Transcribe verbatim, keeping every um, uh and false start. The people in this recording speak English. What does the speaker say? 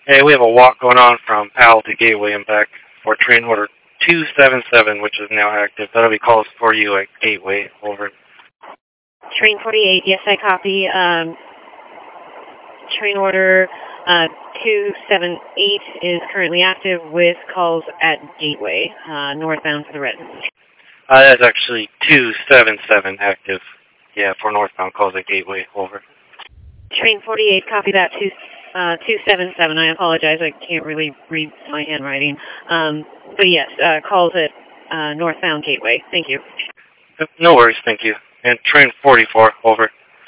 Hey, we have a walk going on from Powell to Gateway and back for train order two seven seven, which is now active. That'll be calls for you at Gateway. Over. Train forty-eight, yes, I copy. Um, train order uh, two seven eight is currently active with calls at Gateway, uh, northbound to the red. Uh, that's actually two seven seven active. Yeah, for northbound calls at Gateway. Over. Train forty-eight, copy that. Two, uh, two seven seven. I apologize. I can't really read my handwriting. Um, but yes, uh, calls at uh, northbound Gateway. Thank you. No worries, thank you. And train forty-four. Over.